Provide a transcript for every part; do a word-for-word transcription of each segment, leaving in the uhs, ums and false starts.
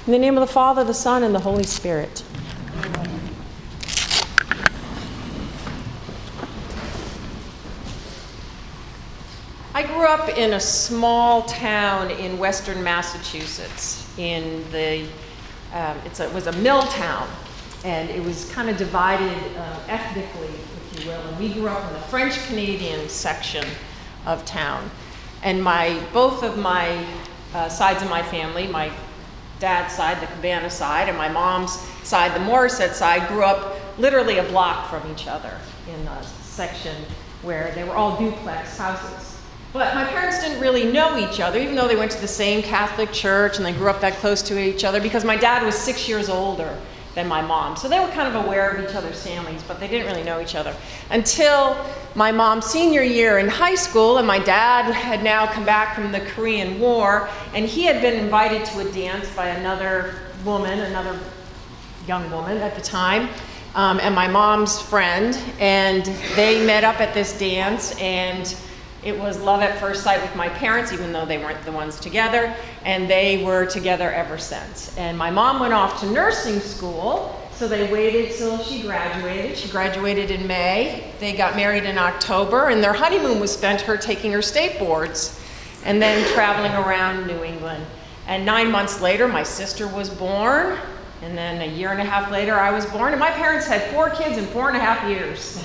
In the name of the Father, the Son, and the Holy Spirit. I grew up in a small town in western Massachusetts. In the, um, it's a, it was a mill town, and it was kind of divided uh, ethnically, if you will. And we grew up in the French-Canadian section of town. And my both of my uh, sides of my family, my dad's side, the Cabana side, and my mom's side, the Morissette side, grew up literally a block from each other in a section where they were all duplex houses. But my parents didn't really know each other, even though they went to the same Catholic church and they grew up that close to each other, because my dad was six years older than my mom. So they were kind of aware of each other's families, but they didn't really know each other. Until my mom's senior year in high school, and my dad had now come back from the Korean War, and he had been invited to a dance by another woman, another young woman at the time, um, and my mom's friend, and they met up at this dance, and it was love at first sight with my parents, even though they weren't the ones together, and they were together ever since. And my mom went off to nursing school, so they waited till she graduated. She graduated in May. They got married in October, and their honeymoon was spent her taking her state boards and then traveling around New England. And nine months later, my sister was born, and then a year and a half later, I was born, and my parents had four kids in four and a half years.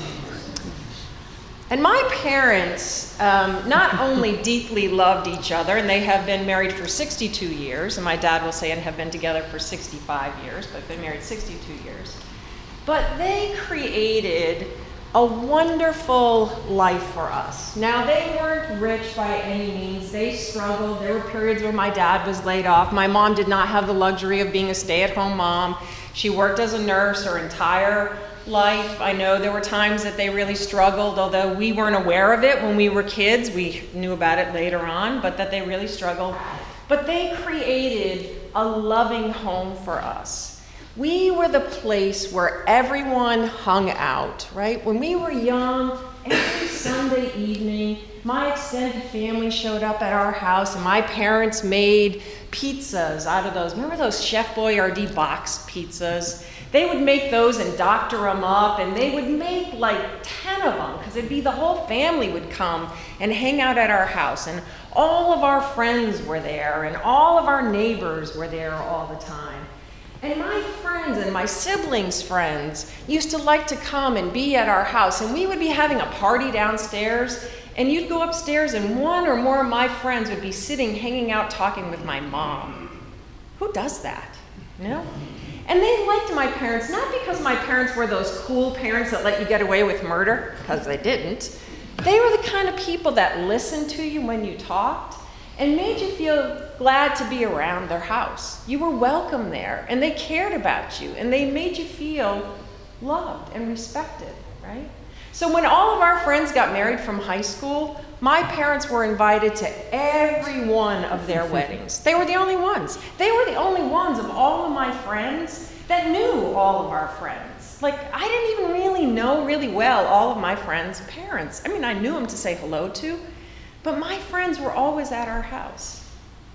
And my parents um, not only deeply loved each other, and they have been married for sixty-two years, and my dad will say and have been together for sixty-five years, but been married sixty-two years, but they created a wonderful life for us. Now, they weren't rich by any means. They struggled. There were periods where my dad was laid off. My mom did not have the luxury of being a stay-at-home mom. She worked as a nurse her entire life. I know there were times that they really struggled, although we weren't aware of it when we were kids. We knew about it later on, but that they really struggled. But they created a loving home for us. We were the place where everyone hung out, right? When we were young, every Sunday evening, my extended family showed up at our house, and my parents made pizzas out of those. Remember those Chef Boyardee box pizzas? They would make those and doctor them up, and they would make like ten of them, because it'd be the whole family would come and hang out at our house, and all of our friends were there, and all of our neighbors were there all the time. And my friends and my siblings' friends used to like to come and be at our house, and we would be having a party downstairs, and you'd go upstairs, and one or more of my friends would be sitting, hanging out, talking with my mom. Who does that? You know? And they liked my parents, not because my parents were those cool parents that let you get away with murder, because they didn't. They were the kind of people that listened to you when you talked and made you feel glad to be around their house. You were welcome there, and they cared about you, and they made you feel loved and respected, right? So when all of our friends got married from high school, my parents were invited to every one of their weddings. They were the only ones. They were the only ones of all of my friends that knew all of our friends. Like, I didn't even really know really well all of my friends' parents. I mean, I knew them to say hello to, but my friends were always at our house.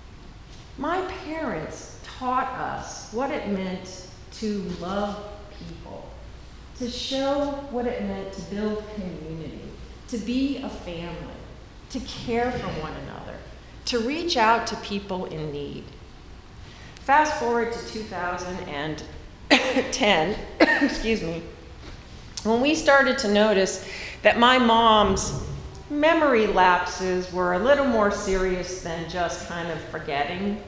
My parents taught us what it meant to love people, to show what it meant to build community, to be a family, to care for one another, to reach out to people in need. Fast forward to two thousand ten, excuse me, when we started to notice that my mom's memory lapses were a little more serious than just kind of forgetting,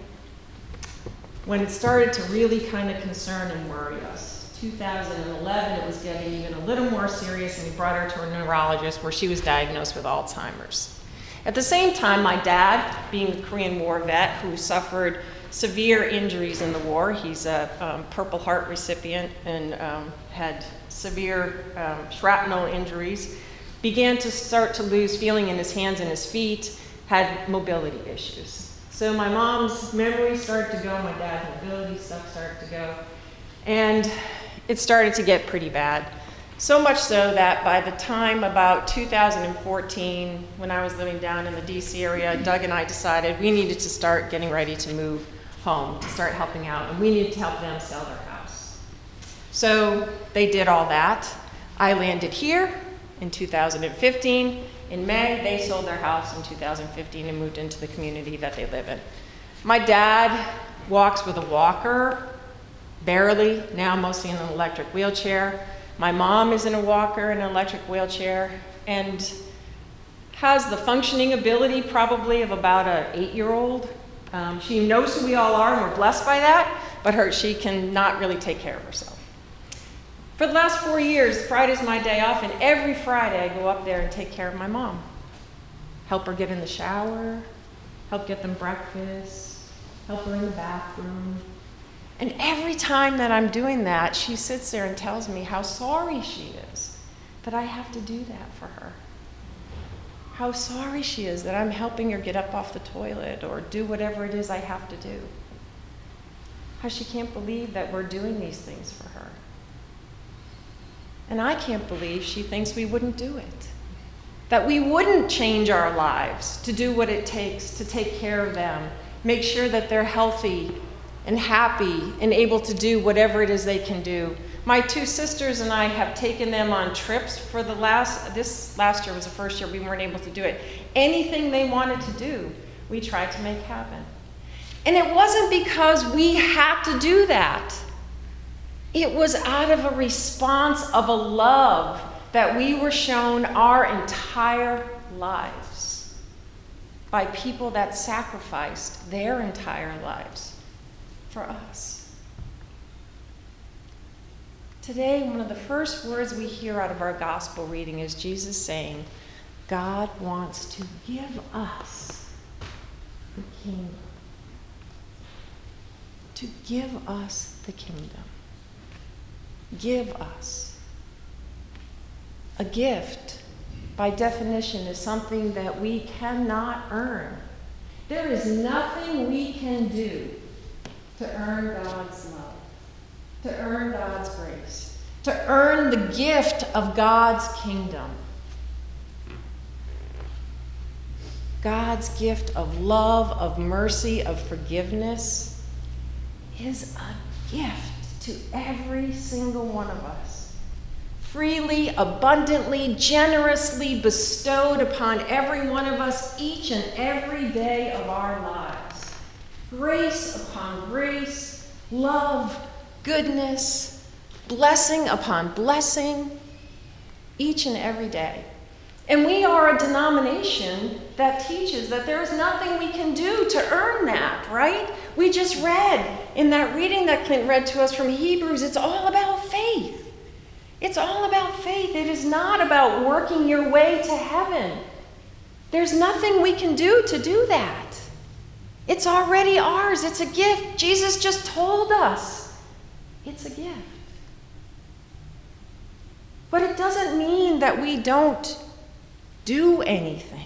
when it started to really kind of concern and worry us. two thousand eleven, it was getting even a little more serious, and we brought her to a neurologist where she was diagnosed with Alzheimer's. At the same time, my dad, being a Korean War vet who suffered severe injuries in the war, he's a um, Purple Heart recipient and um, had severe um, shrapnel injuries, began to start to lose feeling in his hands and his feet, had mobility issues. So my mom's memory started to go, my dad's mobility stuff started to go, and it started to get pretty bad. So much so that by the time about two thousand fourteen, when I was living down in the D C area, Doug and I decided we needed to start getting ready to move home to start helping out, and we needed to help them sell their house. So they did all that. I landed here in two thousand fifteen. In May, they sold their house in two thousand fifteen and moved into the community that they live in. My dad walks with a walker, barely, now mostly in an electric wheelchair. My mom is in a walker and an electric wheelchair, and has the functioning ability probably of about an eight-year-old. Um, she knows who we all are, and we're blessed by that, but her, she can not really take care of herself. For the last four years, Friday's my day off, and every Friday I go up there and take care of my mom. Help her get in the shower, help get them breakfast, help her in the bathroom. And every time that I'm doing that, she sits there and tells me how sorry she is that I have to do that for her. How sorry she is that I'm helping her get up off the toilet or do whatever it is I have to do. How she can't believe that we're doing these things for her. And I can't believe she thinks we wouldn't do it. That we wouldn't change our lives to do what it takes to take care of them, make sure that they're healthy and happy and able to do whatever it is they can do. My two sisters and I have taken them on trips for the last, this last year was the first year we weren't able to do it. Anything they wanted to do, we tried to make happen. And it wasn't because we had to do that. It was out of a response of a love that we were shown our entire lives by people that sacrificed their entire lives for us. Today, one of the first words we hear out of our gospel reading is Jesus saying, God wants to give us the kingdom. To give us the kingdom. Give us. A gift, by definition, is something that we cannot earn. There is nothing we can do to earn God's love, to earn God's grace, to earn the gift of God's kingdom. God's gift of love, of mercy, of forgiveness is a gift to every single one of us. Freely, abundantly, generously bestowed upon every one of us each and every day of our lives. Grace upon grace, love, goodness, blessing upon blessing, each and every day. And we are a denomination that teaches that there is nothing we can do to earn that, right? We just read in that reading that Clint read to us from Hebrews, it's all about faith. It's all about faith. It is not about working your way to heaven. There's nothing we can do to do that. It's already ours. It's a gift. Jesus just told us it's a gift. But it doesn't mean that we don't do anything.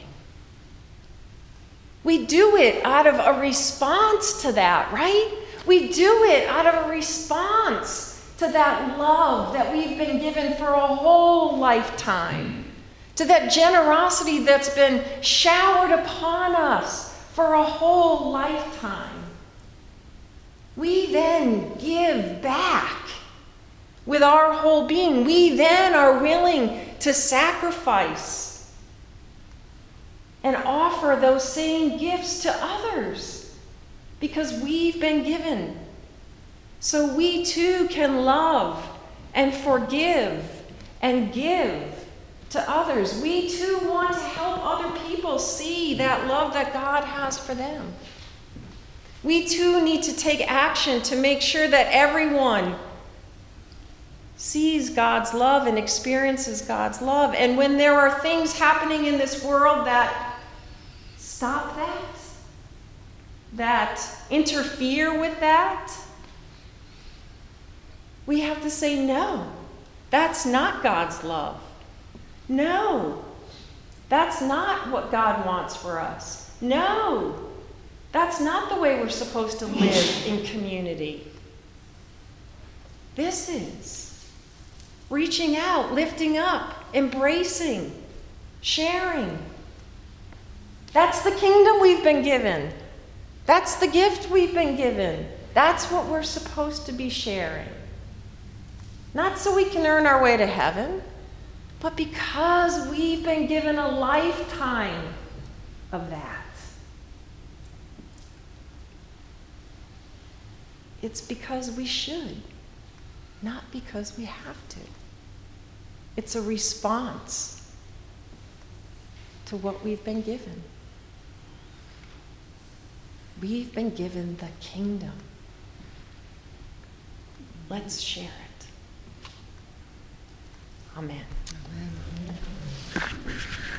We do it out of a response to that, right? We do it out of a response to that love that we've been given for a whole lifetime, to that generosity that's been showered upon us for a whole lifetime. We then give back with our whole being. We then are willing to sacrifice and offer those same gifts to others because we've been given. So we too can love and forgive and give to others. We too want to help other people see that love that God has for them. We too need to take action to make sure that everyone sees God's love and experiences God's love. And when there are things happening in this world that stop that, that interfere with that, we have to say, no, that's not God's love. No, that's not what God wants for us. No, that's not the way we're supposed to live in community. This is reaching out, lifting up, embracing, sharing. That's the kingdom we've been given. That's the gift we've been given. That's what we're supposed to be sharing. Not so we can earn our way to heaven, but because we've been given a lifetime of that. It's because we should, not because we have to. It's a response to what we've been given. We've been given the kingdom. Let's share it. Amen. Amen.